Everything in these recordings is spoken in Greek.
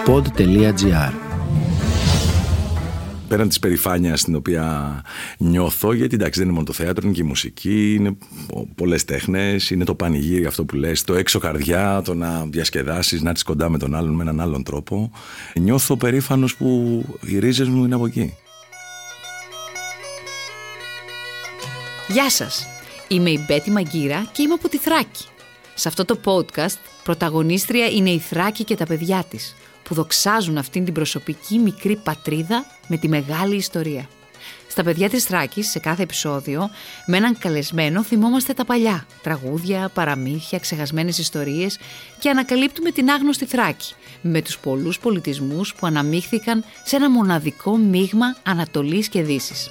pod.gr. Πέραν της περηφάνειας την οποία νιώθω, γιατί εντάξει δεν είναι μόνο το θέατρο, είναι και η μουσική, είναι πολλές τέχνες, είναι το πανηγύρι αυτό που λες, το έξω καρδιά, το να διασκεδάσεις, να έρθεις κοντά με τον άλλον με έναν άλλον τρόπο. Νιώθω περήφανος που οι ρίζες μου είναι από εκεί. Γεια σας, είμαι η Μπέτη Μαγκύρα και είμαι από τη Θράκη. Σε αυτό το podcast πρωταγωνίστρια είναι η Θράκη και τα παιδιά της, που δοξάζουν αυτήν την προσωπική μικρή πατρίδα με τη μεγάλη ιστορία. Στα παιδιά της Θράκης, σε κάθε επεισόδιο, με έναν καλεσμένο θυμόμαστε τα παλιά, τραγούδια, παραμύθια, ξεχασμένες ιστορίες και ανακαλύπτουμε την άγνωστη Θράκη, με τους πολλούς πολιτισμούς που αναμίχθηκαν σε ένα μοναδικό μείγμα Ανατολής και Δύσης.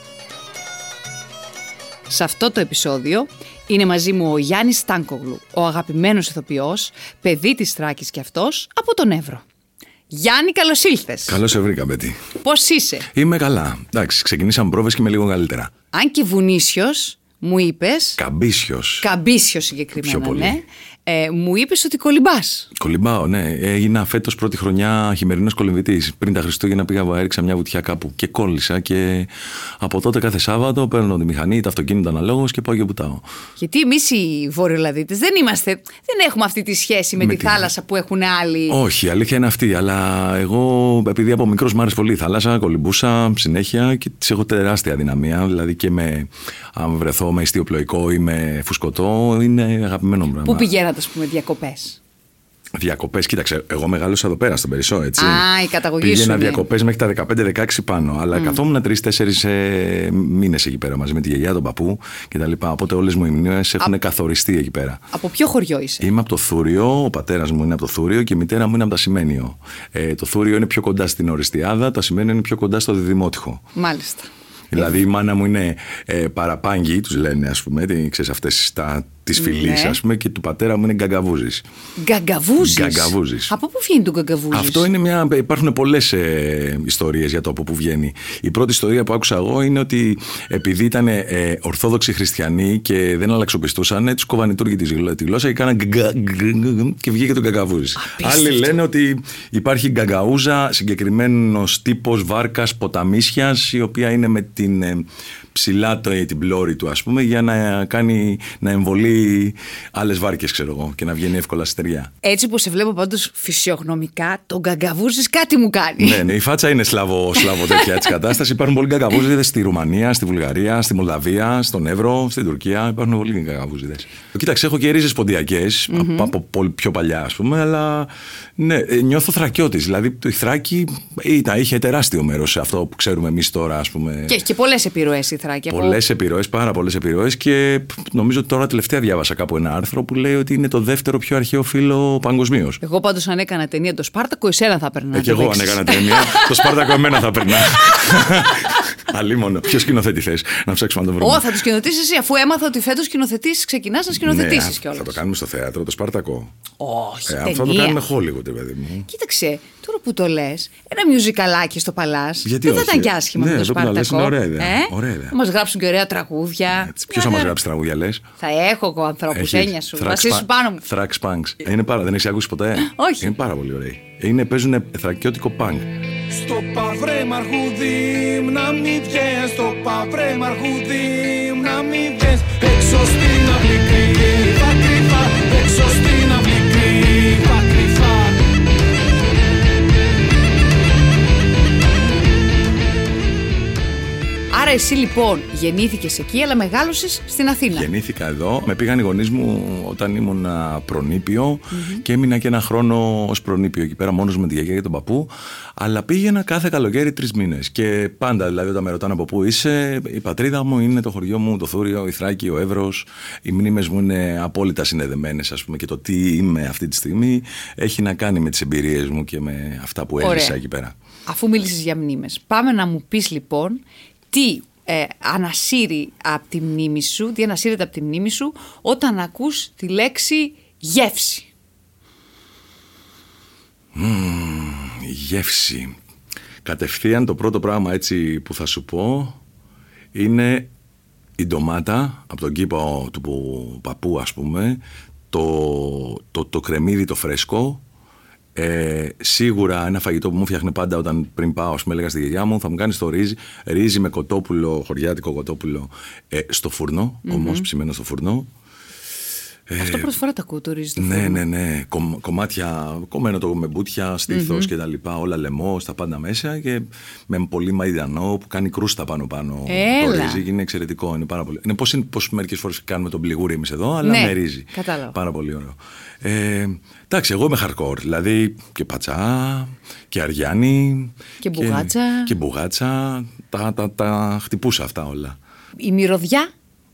Σε αυτό το επεισόδιο είναι μαζί μου ο Γιάννης Στάνκογλου, ο αγαπημένος ηθοποιός, παιδί της Θράκης κι αυτός, από τον Εύρο. Γιάννη, καλώς ήλθες. Καλώς σε βρήκα, Μπέτη. Πώς είσαι? Είμαι καλά. Εντάξει, ξεκινήσαμε πρόβες και είμαι λίγο καλύτερα. Αν και βουνίσιος, μου είπες. Καμπίσιος συγκεκριμένα, Πιο πολύ. ναι. Μου είπες ότι κολυμπάς. Κολυμπάω, ναι. Έγινα φέτος πρώτη χρονιά χειμερινός κολυμβητής. Πριν τα Χριστούγεννα έριξα μια βουτιά κάπου και κόλλησα. Και από τότε κάθε Σάββατο παίρνω τη μηχανή, το αυτοκίνητο αναλόγως και πάω και βουτάω. Γιατί εμείς οι Βορειοελλαδίτες δεν έχουμε αυτή τη σχέση με τη θάλασσα που έχουν άλλοι. Όχι, η αλήθεια είναι αυτή. Αλλά εγώ, επειδή από μικρός μου άρεσε πολύ η θάλασσα, κολυμπούσα συνέχεια και της έχω τεράστια δυναμία. Δηλαδή και αν βρεθώ με ιστιοπλοϊκό ή με φουσκωτό, είναι αγαπημένο μου πράγμα. Πού πηγαίνατε, ας πούμε, διακοπές? Διακοπές, κοίταξε, εγώ μεγάλωσα εδώ πέρα στον Περισσό, έτσι. Α, η καταγωγή σου. Πήγαινα διακοπές μέχρι τα 15-16 πάνω. Αλλά καθόμουν 3-4 μήνες εκεί πέρα μαζί με τη γιαγιά, τον παππού κτλ. Οπότε όλες μου οι μνήμες έχουν καθοριστεί εκεί πέρα. Από ποιο χωριό είσαι? Είμαι από το Θούριο, ο πατέρας μου είναι από το Θούριο και η μητέρα μου είναι από τα Ασημένιο. Το Θούριο είναι πιο κοντά στην Οριστιάδα, το Ασημένιο είναι πιο κοντά στο Διδημότυχο. Μάλιστα. Δηλαδή η μάνα μου είναι παραπάγγι, τους λένε, ας πούμε, ξέρεις, αυτές της φυλής, ας πούμε, και του πατέρα μου είναι γκαγκαβούζης. Γκαγκαβούζης. Από πού βγαίνει το γκαγκαβούζης? Αυτό είναι υπάρχουν πολλές ιστορίες για το από πού βγαίνει. Η πρώτη ιστορία που άκουσα εγώ είναι ότι επειδή ήταν ορθόδοξοι χριστιανοί και δεν αλλαξοπιστούσαν, τους κόβανε οι Τούρκοι τη γλώσσα και κάναν και βγήκε το γκαγκαβούζης. Άλλοι λένε ότι υπάρχει γκαγκαούζα, συγκεκριμένος τύπος βάρκας ποταμίσιας, η οποία είναι με την ψηλά την πλώρη του, ας πούμε, για να εμβολεί άλλες βάρκες, ξέρω εγώ, και να βγαίνει εύκολα στη στεριά. Έτσι που σε βλέπω πάντως φυσιογνωμικά, το γκαγκαβούζης κάτι μου κάνει. Ναι, η φάτσα είναι σλάβο τέτοια έτσι κατάσταση. Υπάρχουν πολλοί γκαγκαβούζιδες στη Ρουμανία, στη Βουλγαρία, στη Μολδαβία, στον Εύρο, στην Τουρκία. Υπάρχουν πολλοί γκαγκαβούζιδες. Κοίταξε, έχω και ρίζες ποντιακές, από πολύ πιο παλιά, ας πούμε, αλλά ναι, νιώθω Θρακιώτης. Δηλαδή, η Θράκη είχε τεράστιο μέρος σε αυτό που ξέρουμε εμείς τώρα, ας πούμε. Και έχει και πολλές επιρροές η Θράκη. Πολλές επιρροές, πάρα πολλές επιρροές, και νομίζω τώρα τελευταία διάβασα κάπου ένα άρθρο που λέει ότι είναι το δεύτερο πιο αρχαίο φύλλο παγκοσμίως. Εγώ πάντως αν έκανα ταινία το Σπάρτακο, εσένα θα περνά. Και εγώ αν έκανα ταινία το Σπάρτακο, εμένα θα περνά. Αλίμονο. Ποιο σκηνοθέτη θες, να ψάξουμε να το βρούμε. Θα το σκηνοθετήσεις εσύ, αφού έμαθα ότι φέτος ξεκινάς να σκηνοθετήσεις κιόλας. Θα το κάνουμε στο θέατρο, το Σπάρτακο. Όχι. Θα το κάνουμε Hollywood, παιδί μου. Κοίταξε, τώρα που το λες, ένα μιουζικαλάκι στο Παλάς. Γιατί δεν θα ήταν κι άσχημα με το Σπάρτακο. Είναι ωραία ιδέα. Θα μας γράψουν και ωραία τραγούδια. Ποιος θα μας γράψει τραγούδια, λες? Θα έχω εγώ ανθρώπους, έννοια σου. Βασίσου πάνω μου. Thrax Punks. Δεν έχεις ακούσει ποτέ? Όχι. Είναι πάρα πολύ ωραίοι. Παίζουν θρακιώτικο punk. Στο παυρέ μαρχούδι, να μην βγες. Στο παυρέ μαρχούδι, να μην βγες. Έξω στην αυλή κρύβα κρυφά. Έξω στην αυλή κρύβα κρυφά. Άρα εσύ λοιπόν γεννήθηκες εκεί, αλλά μεγάλωσες στην Αθήνα. Γεννήθηκα εδώ. Με πήγαν οι γονείς μου όταν ήμουν προνήπιο και έμεινα και ένα χρόνο ως προνήπιο εκεί πέρα μόνος με τη γιαγιά και τον παππού. Αλλά πήγαινα κάθε καλοκαίρι 3 μήνες. Και πάντα, δηλαδή, όταν με ρωτάνε από πού είσαι, η πατρίδα μου είναι το χωριό μου, το Θούριο, η Θράκη, ο Εύρος. Οι μνήμες μου είναι απόλυτα συνδεδεμένες, ας πούμε, και το τι είμαι αυτή τη στιγμή έχει να κάνει με τις εμπειρίες μου και με αυτά που έζησα εκεί πέρα. Αφού μίλησες για μνήμες, πάμε να μου πεις λοιπόν τι ανασύρει από τη μνήμη σου, τι ανασύρεται από τη μνήμη σου όταν ακούς τη λέξη γεύση. Γεύση. Κατευθείαν το πρώτο πράγμα έτσι που θα σου πω είναι η ντομάτα από τον κήπο του παππού, ας πούμε, το κρεμμύδι το φρέσκο, Σίγουρα ένα φαγητό που μου φτιάχνε πάντα όταν πριν πάω, ας πούμε, έλεγα στη γιαγιά μου, θα μου κάνει το ρύζι με κοτόπουλο, χωριάτικο κοτόπουλο, στο φουρνό, όμως ψημένο στο φουρνό. Αυτό πρώτη φορά το ακούω, το ρύζι στο φουρνό. Ναι. Κομμάτια, κομμένο το με μπούτια, στήθος και τα λοιπά, όλα λαιμός, τα πάντα μέσα και με πολύ μαϊντανό που κάνει κρούστα πάνω. Το ρύζι είναι εξαιρετικό, είναι πάρα πολύ. Είναι πώς μερικές φορές κάνουμε τον πληγούρι εμείς εδώ, αλλά με ρύζι. Κατάλαβα. Πάρα πολύ ωραίο. Εντάξει, εγώ είμαι hardcore, δηλαδή και πατσά και αριάνι και μπουγάτσα, τα χτυπούσα αυτά όλα. Η μυρωδιά.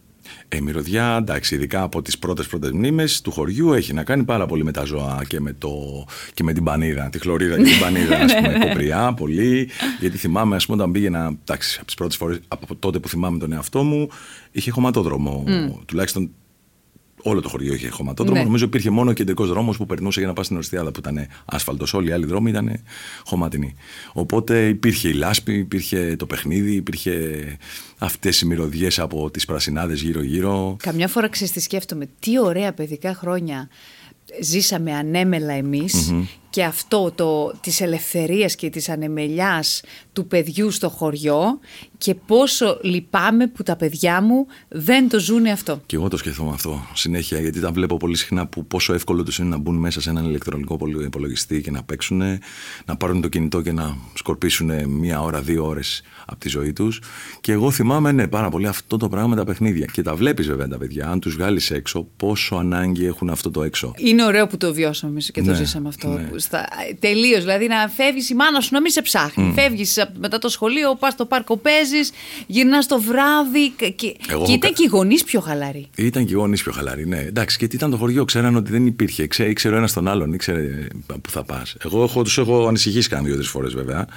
Η μυρωδιά, εντάξει, ειδικά από τις πρώτες μνήμες του χωριού, έχει να κάνει πάρα πολύ με τα ζώα και με την πανίδα, τη χλωρίδα και την πανίδα, ας πούμε, κοπριά, πολύ. Γιατί θυμάμαι, ας πούμε, όταν πήγαινα, εντάξει, από τις πρώτες φορές, από τότε που θυμάμαι τον εαυτό μου, είχε χωματόδρομο, τουλάχιστον. Όλο το χωριό είχε χωματόδρομο. Νομίζω υπήρχε μόνο ο κεντρικός δρόμος που περνούσε για να πας στην Ορστιάδα, που ήταν άσφαλτος. Όλοι οι άλλοι δρόμοι ήταν χωματινοί. Οπότε υπήρχε η λάσπη, υπήρχε το παιχνίδι, υπήρχε αυτές οι μυρωδιές από τις πρασινάδες γύρω-γύρω. Καμιά φορά τι σκέφτομαι, τι ωραία παιδικά χρόνια ζήσαμε ανέμελα εμείς και αυτό της ελευθερίας και της ανεμελιάς του παιδιού στο χωριό και πόσο λυπάμαι που τα παιδιά μου δεν το ζουνε αυτό. Και εγώ το σκεφτόμαι αυτό συνέχεια, γιατί τα βλέπω πολύ συχνά που πόσο εύκολο τους είναι να μπουν μέσα σε έναν ηλεκτρονικό υπολογιστή και να παίξουν, να πάρουν το κινητό και να σκορπίσουν 1 ώρα, 2 ώρες από τη ζωή τους. Και εγώ θυμάμαι πάρα πολύ αυτό το πράγμα με τα παιχνίδια. Και τα βλέπεις βέβαια τα παιδιά, αν τους βγάλεις έξω, πόσο ανάγκη έχουν αυτό το έξω. Είναι ωραίο που το βιώσαμε και το ζήσαμε αυτό. Ναι. Τελείως, δηλαδή να φεύγεις η μάνα σου να μην σε ψάχνει. Φεύγεις μετά το σχολείο, πας στο πάρκο, παίζεις, γυρνάς το βράδυ. Και ήταν και οι γονείς πιο χαλαροί. Ήταν και οι γονείς πιο χαλαροί, ναι. Εντάξει, γιατί ήταν το χωριό, ξέραν ότι δεν υπήρχε. Ήξερε ο ένας τον άλλον, ήξερε που θα πας. Εγώ τους έχω ανησυχήσει καν 2-3 φορές βέβαια.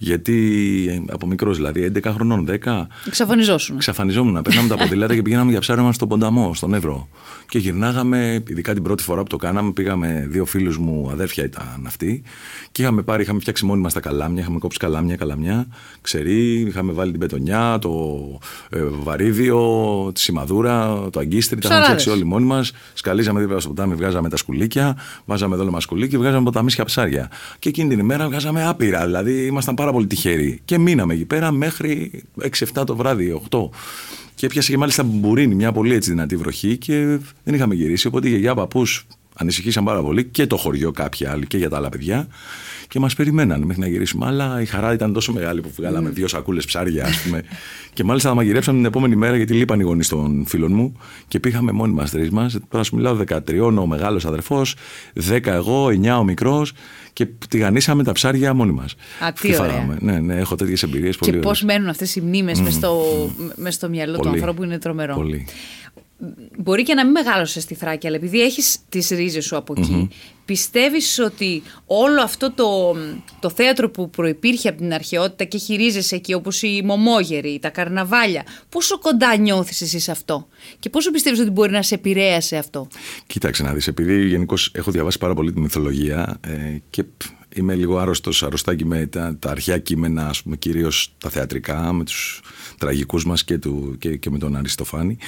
Γιατί από μικρός, δηλαδή 11 χρονών, 10. Εξαφανιζόμουν. Παίρναμε τα ποδήλατα και πηγαίναμε για ψάρεμα στον Πονταμό, στον Εύρο. Και γυρνάγαμε, ειδικά την πρώτη φορά που το κάναμε, πήγαμε 2 φίλους μου, αδέρφια ήταν αυτοί, και είχαμε φτιάξει μόνοι μας τα καλάμια, είχαμε κόψει καλάμια, ξερί, είχαμε βάλει την πετονιά, το βαρύδιο, τη σημαδούρα, το αγκίστρι, τα είχαμε φτιάξει όλοι μόνοι μας. Σκαλίζαμε δίπλα στο ποτάμι, βγάζαμε τα σκουλίκια, βάζαμε δόλωμα σκουλίκι, βγάζαμε ποταμίσια ψάρια. Και εκείνη την ημέρα βγάζαμε άπειρα, δηλαδή ήμασταν πάρα πολύ τυχεροί. Και μείναμε εκεί πέρα μέχρι 6-7 το βράδυ, 8. Και έπιασε και μάλιστα μπουρίνι, μια πολύ έτσι δυνατή βροχή, και δεν είχαμε γυρίσει. Οπότε η γιαγιά, παππούς ανησυχήσαν πάρα πολύ, και το χωριό κάποιοι άλλοι και για τα άλλα παιδιά, και μας περιμέναν μέχρι να γυρίσουμε. Αλλά η χαρά ήταν τόσο μεγάλη που βγάλαμε 2 σακούλες ψάρια, ας πούμε. Και μάλιστα τα μαγειρέψαμε την επόμενη μέρα, γιατί λείπαν οι γονείς των φίλων μου, και πήγαμε μόνοι μας 3 μας. Τώρα σου μιλάω 13 ο μεγάλος αδερφός, 10 εγώ, 9 ο μικρός, και τηγανίσαμε τα ψάρια μόνοι μας. Τι ωραία. Ναι, έχω τέτοιες εμπειρίες πολύ. Και πώς μένουν αυτές οι μνήμες μες στο μυαλό του ανθρώπου, είναι τρομερό. Πολύ. Μπορεί και να μην μεγάλωσες στη Θράκη, αλλά επειδή έχεις τις ρίζες σου από εκεί, πιστεύεις ότι όλο αυτό το θέατρο που προϋπήρχε από την αρχαιότητα και έχει ρίζες εκεί, όπως οι Μωμόγεροι, τα καρναβάλια, πόσο κοντά νιώθεις εσύ σε αυτό και πόσο πιστεύεις ότι μπορεί να σε επηρέασε αυτό? Κοίταξε να δεις, επειδή γενικώς έχω διαβάσει πάρα πολύ τη μυθολογία και είμαι λίγο αρρωστάκι με τα αρχαία κείμενα, ας πούμε, κυρίως τα θεατρικά, με τους τραγικούς μας και με τον Αριστοφάνη.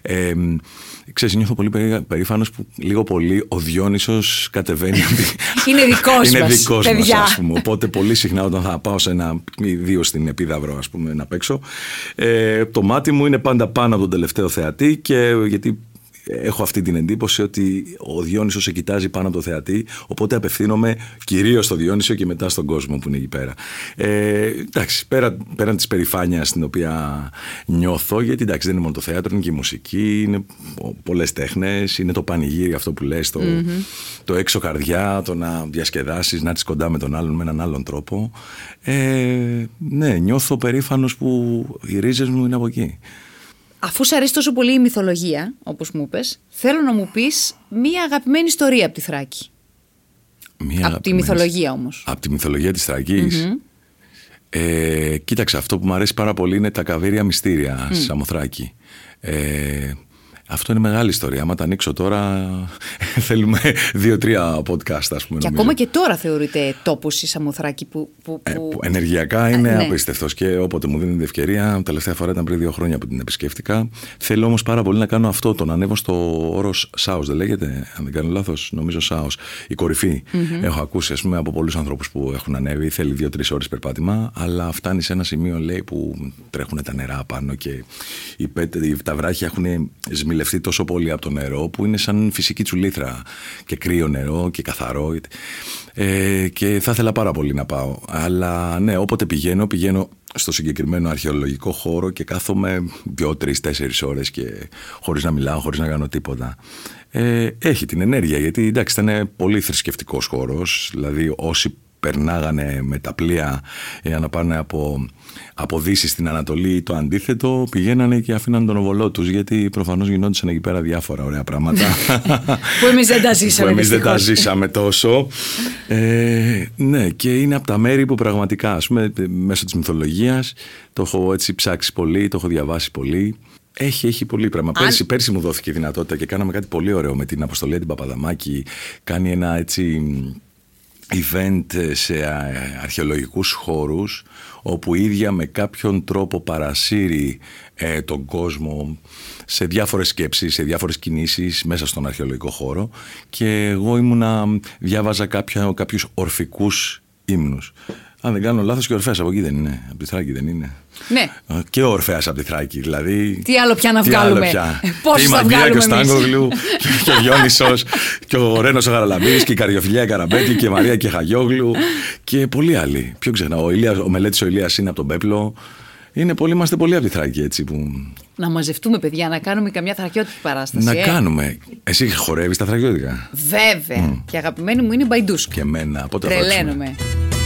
Ξέρεις, νιώθω πολύ περήφανος που λίγο πολύ ο Διόνυσος κατεβαίνει. Είναι δικός μας, ας πούμε. Οπότε πολύ συχνά όταν θα πάω σε 1 ή 2 στην Επίδαυρο, ας πούμε, να παίξω, το μάτι μου είναι πάντα πάνω από τον τελευταίο θεατή, και γιατί έχω αυτή την εντύπωση ότι ο Διόνυσος σε κοιτάζει πάνω από το θεατή, οπότε απευθύνομαι κυρίως στο Διόνυσο και μετά στον κόσμο που είναι εκεί πέρα. Εντάξει, πέραν της περηφάνειας την οποία νιώθω, γιατί εντάξει, δεν είναι μόνο το θέατρο, είναι και η μουσική, είναι πολλές τέχνες, είναι το πανηγύρι αυτό που λες, το έξω καρδιά, το να διασκεδάσεις, να είσαι κοντά με τον άλλον με έναν άλλον τρόπο. Ναι, νιώθω περήφανος που οι ρίζες μου είναι από εκεί. Αφού σου αρέσει τόσο πολύ η μυθολογία, όπως μου είπες, θέλω να μου πεις μία αγαπημένη ιστορία από τη Θράκη. Από τη μυθολογία όμως. Από τη μυθολογία της Θράκης. Κοίταξε, αυτό που μου αρέσει πάρα πολύ είναι τα καβίρια μυστήρια στη Σαμοθράκη. Αυτό είναι μεγάλη ιστορία. Άμα τα ανοίξω τώρα, θέλουμε 2-3 podcast, ας πούμε. Και ακόμα και τώρα θεωρείται τόπος η Σαμοθράκη που ενεργειακά είναι απίστευτος και όποτε μου δίνει την ευκαιρία, τελευταία φορά ήταν πριν 2 χρόνια που την επισκέφτηκα. Θέλω όμως πάρα πολύ να κάνω αυτό, το να ανέβω στο όρος Σάος, δεν λέγεται, αν δεν κάνω λάθος, νομίζω Σάος, η κορυφή. Έχω ακούσει, ας πούμε, από πολλούς ανθρώπους που έχουν ανέβει, θέλει 2-3 ώρες περπάτημα, αλλά φτάνει σε ένα σημείο, λέει, που τρέχουν τα νερά πάνω και τα βράχια έχουν σμιλευτεί τόσο πολύ από το νερό που είναι σαν φυσική τσουλήθρα και κρύο νερό και καθαρό. Και θα ήθελα πάρα πολύ να πάω. Αλλά ναι, όποτε πηγαίνω στο συγκεκριμένο αρχαιολογικό χώρο και κάθομαι 2-3-4 ώρες και χωρίς να μιλάω, χωρίς να κάνω τίποτα. Έχει την ενέργεια, γιατί εντάξει, ήταν πολύ θρησκευτικός χώρος. Δηλαδή όσοι περνάγανε με τα πλοία για να πάνε από Δύση στην Ανατολή, το αντίθετο, πηγαίνανε και αφήναν τον οβολό τους, γιατί προφανώς γινόντουσαν εκεί πέρα διάφορα ωραία πράγματα που εμείς δεν τα ζήσαμε. Που εμείς δεν τα ζήσαμε τόσο. Ναι, και είναι από τα μέρη που πραγματικά, ας πούμε, μέσω της μυθολογίας το έχω έτσι ψάξει πολύ, το έχω διαβάσει πολύ. Έχει πολύ πράγμα. Πέρσι μου δόθηκε η δυνατότητα και κάναμε κάτι πολύ ωραίο με την Αποστολή την Παπαδαμάκη. Κάνει ένα έτσι event σε αρχαιολογικούς χώρους, όπου η ίδια με κάποιον τρόπο παρασύρει τον κόσμο σε διάφορες σκέψεις, σε διάφορες κινήσεις μέσα στον αρχαιολογικό χώρο, και εγώ διάβαζα κάποιους ορφικούς ύμνους. Αν δεν κάνω λάθος, και ο Ορφέας από εκεί δεν είναι, από τη Θράκη δεν είναι? Ναι. Και ο Ορφέας από τη Θράκη, δηλαδή. Τι άλλο πια να βγάλουμε? Πώς θα βγάλουμε? Η Μαγκία και ο Στάνγογλου και ο Διόνυσος και ο Ρένος ο Γαραλαμπής και η Καριοφιλιά η Καραμπέτη και η Μαρία και Χαγιόγλου και πολλοί άλλοι. Ποιο ξεχνά, ο Μελέτης ο Ηλίας είναι από τον Πέπλο. Είμαστε πολλοί από τη Θράκη, έτσι που. Να μαζευτούμε, παιδιά, να κάνουμε καμιά θρακιώτικη παράσταση. Να κάνουμε. Εσύ χορεύεις τα θρακιώτικα? Βέβαια. Και αγαπημένη μου είναι η Μπαϊντούσκ. Και εμένα. Πότε τρελαίνομαι.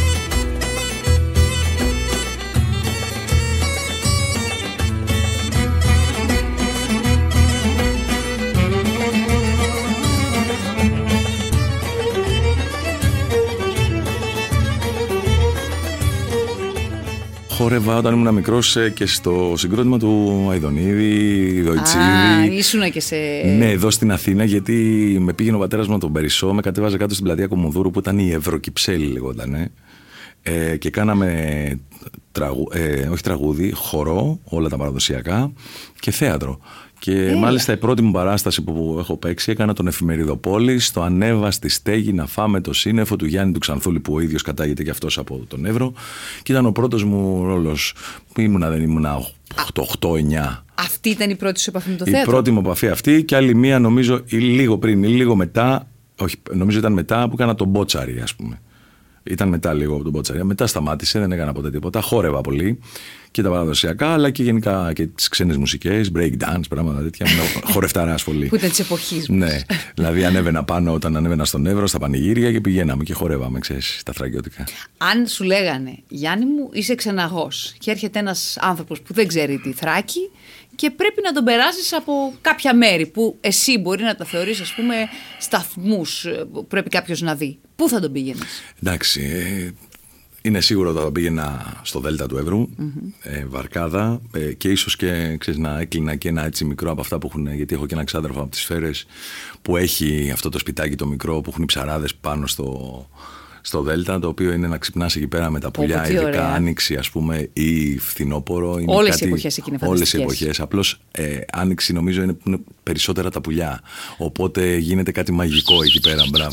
Χόρευα όταν ήμουν μικρός και στο συγκρότημα του Αηδονίδη, Δοϊτσίδη. Ήσουνα και σε. Ναι, εδώ στην Αθήνα, γιατί με πήγαινε ο πατέρας μου από τον Περισσό, με κατέβαζε κάτω στην πλατεία Κομμουδούρου, που ήταν η Ευρωκυψέλη λεγότανε. Και κάναμε όχι τραγούδι, χορό, όλα τα παραδοσιακά, και θέατρο. Και μάλιστα η πρώτη μου παράσταση που έχω παίξει, έκανα τον Εφημεριδοπόλη στο Ανέβα στη Στέγη να φάμε το σύννεφο του Γιάννη του Ξανθούλη, που ο ίδιος κατάγεται και αυτός από τον Εύρο, και ήταν ο πρώτος μου ρόλος. Δεν ήμουνα 8-9. Αυτή ήταν η πρώτη σου επαφή με το θέατρο? Η πρώτη μου επαφή αυτή, και άλλη μία νομίζω λίγο πριν ή λίγο μετά, όχι, νομίζω ήταν μετά, που έκανα τον Μπότσαρη, ας πούμε. Ήταν μετά λίγο από τον Μπότσαρη. Μετά σταμάτησε, δεν έκανα ποτέ τίποτα. Χόρευα πολύ και τα παραδοσιακά, αλλά και γενικά και τις ξένες μουσικές, break dance, πράγματα τέτοια. Χορευταράς πολύ. Που ήταν της εποχής μας. Ναι. Δηλαδή ανέβαινα πάνω όταν ανέβαινα στον Εύρο, στα πανηγύρια, και πηγαίναμε και χορεύαμε, ξέρεις, τα θρακιώτικα. Αν σου λέγανε, Γιάννη μου, είσαι ξεναγός, και έρχεται ένας άνθρωπος που δεν ξέρει τη Θράκη και πρέπει να τον περάσεις από κάποια μέρη που εσύ μπορεί να τα θεωρείς, ας πούμε, σταθμούς που πρέπει κάποιος να δει, πού θα τον πήγαινες? Εντάξει, είναι σίγουρο ότι θα πήγαινα στο Δέλτα του Εύρου, Βαρκάδα, και ίσως και, ξέρεις, να έκλεινα και ένα έτσι μικρό από αυτά που έχουν, γιατί έχω και ένα ξάδερφο από τις Σφαίρες που έχει αυτό το σπιτάκι το μικρό που έχουν οι ψαράδες πάνω στο Δέλτα, το οποίο είναι να ξυπνάς εκεί πέρα με τα πουλιά, ειδικά Άνοιξη, ας πούμε, ή φθινόπωρο. Όλες οι εποχές εκεί είναι φανταστικές. Όλες οι εποχές. Απλώς Άνοιξη νομίζω είναι περισσότερα τα πουλιά. Οπότε γίνεται κάτι μαγικό εκεί πέρα. Μπράβο.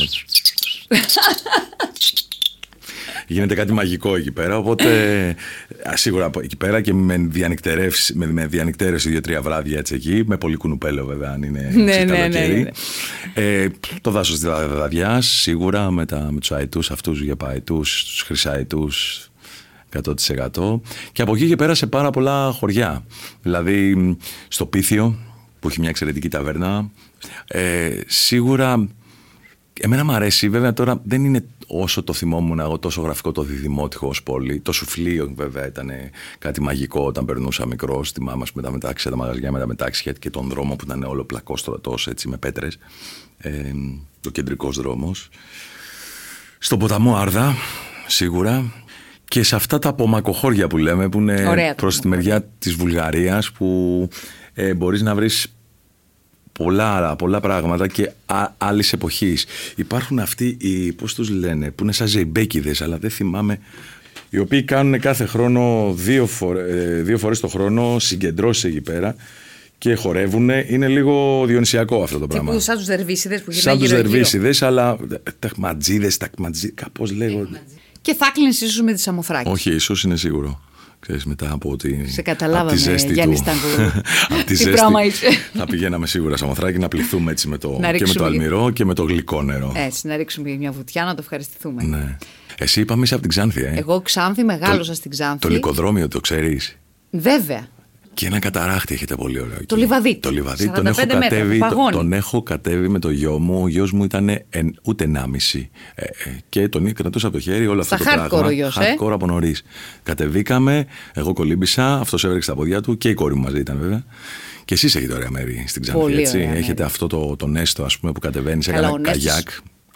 Γίνεται κάτι μαγικό εκεί πέρα, οπότε σίγουρα εκεί πέρα, και με διανυκτέρευση 2-3 βράδια έτσι εκεί, με πολύ κουνουπέλαιο βέβαια αν είναι καλοκαίρι. Το δάσος της Δαδιάς σίγουρα με τους αετούς αυτούς, γεπαετούς, τους χρυσαετούς 100%. Και από εκεί και πέρα σε πάρα πολλά χωριά, δηλαδή στο Πίθιο που έχει μια εξαιρετική ταβέρνα. Σίγουρα εμένα μου αρέσει, βέβαια τώρα δεν είναι όσο το θυμόμουν εγώ τόσο γραφικό το Διδημότυχο ως πόλη. Το Σουφλίο βέβαια ήταν κάτι μαγικό όταν περνούσα μικρός. Θυμάμαι με τα μετάξια, τα μαγαζιά με τα μετάξια και τον δρόμο που ήταν όλο πλακόστρωτος έτσι με πέτρες. Το κεντρικός δρόμος. Στον ποταμό Άρδα σίγουρα. Και σε αυτά τα απομακοχώρια που λέμε, που είναι προς τη μεριά της Βουλγαρίας, που μπορείς να βρεις πολλά πράγματα και άλλης εποχής. Υπάρχουν αυτοί οι, πώς τους λένε, που είναι σαν ζεϊμπέκηδες, αλλά δεν θυμάμαι, οι οποίοι κάνουν κάθε χρόνο 2 φορές το χρόνο συγκεντρώσεις εκεί πέρα και χορεύουν. Είναι λίγο διονυσιακό αυτό το πράγμα. Σαν τους δερβίσιδες που σαν γυρνάει τους δερβίσιδες, αλλά ταχματζίδες, κάπως λέγω. Και θα κλείνεις ίσως με τη Σαμοθράκη. Όχι, ίσως είναι σίγουρο. Ξέρεις, μετά από σε καταλάβαμε, Γιάννη Στάνκογλου. Τι πράγμα είσαι. Θα πηγαίναμε σίγουρα Σαμοθράκη να πληθούμε έτσι και με το αλμυρό και με το γλυκό νερό. Έτσι, να ρίξουμε μια βουτιά, να το ευχαριστηθούμε. Ναι. Εσύ είπαμε είσαι από την Ξάνθη, Εγώ Ξάνθη, μεγάλωσα στην Ξάνθη. Το λυκοδρόμιο το ξέρεις? Βέβαια. Και ένα καταράχτη έχετε πολύ ωραίο. Το Λιβαδί. Το Λιβαδί τον έχω κατέβει με το γιο μου. Ο γιος μου ήταν ούτε 1,5. Και τον κρατούσα από το χέρι όλο αυτό το πράγμα. Hardcore από νωρίς. Κατεβήκαμε, εγώ κολύμπησα, αυτός έβρεξε τα ποδιά του και η κόρη μου μαζί ήταν βέβαια. Και εσείς έχετε ωραία μέρη στην Ξάνθη, έτσι. Έχετε αυτό το νέστο, ας πούμε, που κατεβαίνει σε ένα καγιάκ.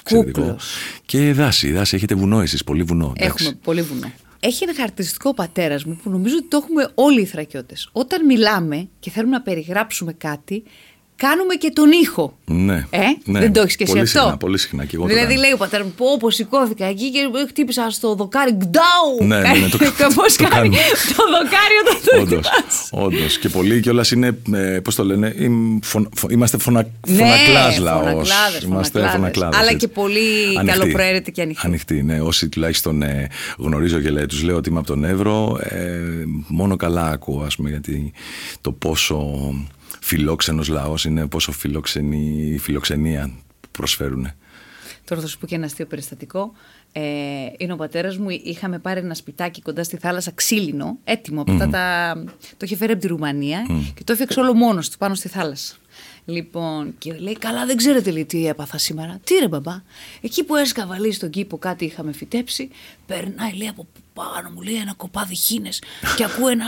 Και δάση, έχετε βουνό εσείς, πολύ βουνό. Έχουμε πολύ βουνό. Έχει ένα χαρακτηριστικό ο πατέρας μου που νομίζω ότι το έχουμε όλοι οι Θρακιώτες. Όταν μιλάμε και θέλουμε να περιγράψουμε κάτι, κάνουμε και τον ήχο. Ναι. Δεν το έχεις και εσύ αυτό? Πολύ συχνά. Και εγώ δηλαδή λέει ο πατέρας μου, όπως σηκώθηκα εκεί και χτύπησα στο δοκάρι. Γκντάου! Ναι, πώς κάνει το δοκάρι όταν το χτυπάς. Όντως. Και πολλοί κιόλας είναι, πώς το λένε, είμαστε φωνακλάς λαός. Είμαστε φωνακλάδες. Αλλά και πολύ καλοπροαίρετοι και ανοιχτοί. Ανοιχτοί, ναι. Όσοι τουλάχιστον γνωρίζω και τους λέω ότι είμαι από τον Εύρο, μόνο καλά ακούω, ας πούμε, γιατί το πόσο φιλόξενος λαός είναι, πόσο φιλοξενή η φιλοξενία που προσφέρουν. Τώρα θα σου πω και ένα αστείο περιστατικό. Είναι ο πατέρας μου, είχαμε πάρει ένα σπιτάκι κοντά στη θάλασσα, ξύλινο, έτοιμο. Το είχε φέρει από τη Ρουμανία και το έφτιαξε όλο μόνος του πάνω στη θάλασσα. Λοιπόν, και λέει, καλά, δεν ξέρετε λέει, τι έπαθα σήμερα. Τι ρε μπαμπά? Εκεί που έσκαβα λέει στον κήπο κάτι είχαμε φυτέψει, περνάει λέει από πάνω μου λέει ένα κοπάδι χήνες και ακούω ένα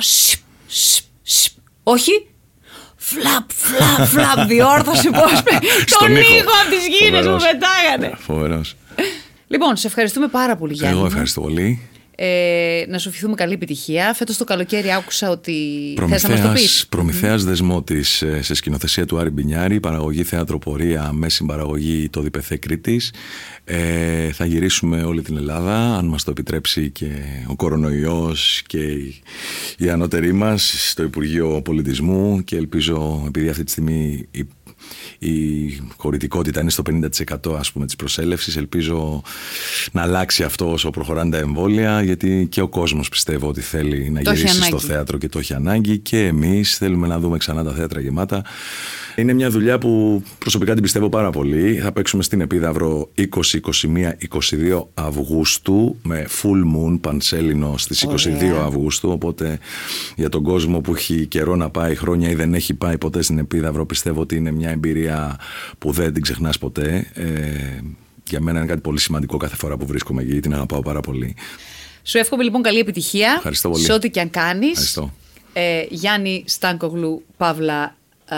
σπ. Όχι! Φλαπ, διόρθωσε πώς τον ήχο από τις γύνες μου πετάγανε. Φοβερός. Λοιπόν, σε ευχαριστούμε πάρα πολύ, Γιάννη. Εγώ ευχαριστώ πολύ. Να σου ευχηθούμε καλή επιτυχία. Φέτος το καλοκαίρι άκουσα ότι θες να μας το πεις. Προμηθέας Δεσμότης, σε σκηνοθεσία του Άρη Μπινιάρη, παραγωγή θεατροπορία με συμπαραγωγή το ΔΠΘ Κρήτης. Θα γυρίσουμε όλη την Ελλάδα, αν μας το επιτρέψει και ο κορονοϊός και οι ανώτεροι μας στο Υπουργείο Πολιτισμού, και ελπίζω, επειδή αυτή τη στιγμή η χωρητικότητα είναι στο 50% ας πούμε της προσέλευσης, ελπίζω να αλλάξει αυτό όσο προχωράνε τα εμβόλια, γιατί και ο κόσμος πιστεύω ότι θέλει να γυρίσει στο θέατρο και το έχει ανάγκη, και εμείς θέλουμε να δούμε ξανά τα θέατρα γεμάτα. Είναι μια δουλειά που προσωπικά την πιστεύω πάρα πολύ. Θα παίξουμε στην Επίδαυρο 20, 21, 22 Αυγούστου με full moon πανσέλινο στις 22 Αυγούστου, οπότε για τον κόσμο που έχει καιρό να πάει, χρόνια ή δεν έχει πάει ποτέ στην Επίδαυρο, πιστεύω ότι είναι μια εμπειρία που δεν την ξεχνάς ποτέ. Για μένα είναι κάτι πολύ σημαντικό κάθε φορά που βρίσκομαι εκεί, την αγαπάω πάρα πολύ. Σου εύχομαι λοιπόν καλή επιτυχία. Ευχαριστώ πολύ. Σε ό,τι και αν κάνεις. Ευχαριστώ. Γιάννη Στάνκογλου, Παύλα.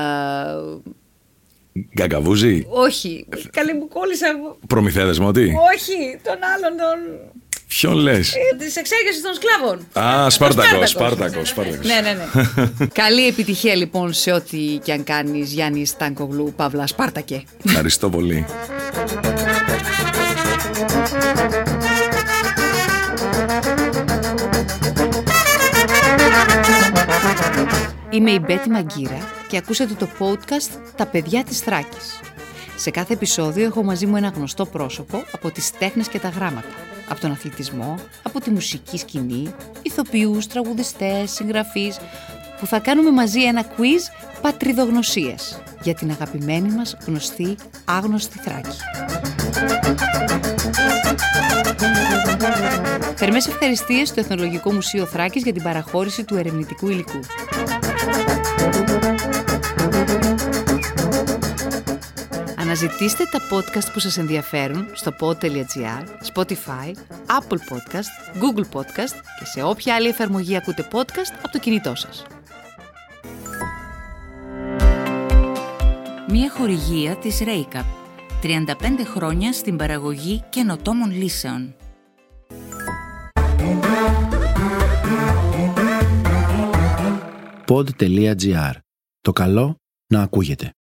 Γκαγκαβούζη. Όχι. Καλή μου κόλλησα. Προμηθέα Δεσμότη. Όχι, τον άλλον τον. Ποιον λες? Της εξέγερσης των σκλάβων. Σπάρτακος. Ναι. Καλή επιτυχία λοιπόν σε ό,τι και αν κάνεις, Γιάννη Στάνκογλου, Παύλα, Σπάρτακε. Ευχαριστώ πολύ. Είμαι η Μπέτη Μαγκύρα και ακούσατε το podcast «Τα παιδιά της Θράκης». Σε κάθε επεισόδιο έχω μαζί μου ένα γνωστό πρόσωπο από τις τέχνες και τα γράμματα, από τον αθλητισμό, από τη μουσική σκηνή, ηθοποιούς, τραγουδιστές, συγγραφείς, που θα κάνουμε μαζί ένα quiz πατριδογνωσίας για την αγαπημένη μας γνωστή άγνωστη Θράκη. Θερμές ευχαριστίες στο Εθνολογικό Μουσείο Θράκης για την παραχώρηση του ερευνητικού υλικού. Αναζητήστε τα podcast που σας ενδιαφέρουν στο pod.gr, Spotify, Apple Podcast, Google Podcast και σε όποια άλλη εφαρμογή ακούτε podcast από το κινητό σας. Μια χορηγία της Ρέικαπ. 35 χρόνια στην παραγωγή καινοτόμων λύσεων. Pod.gr. Το καλό να ακούγεται.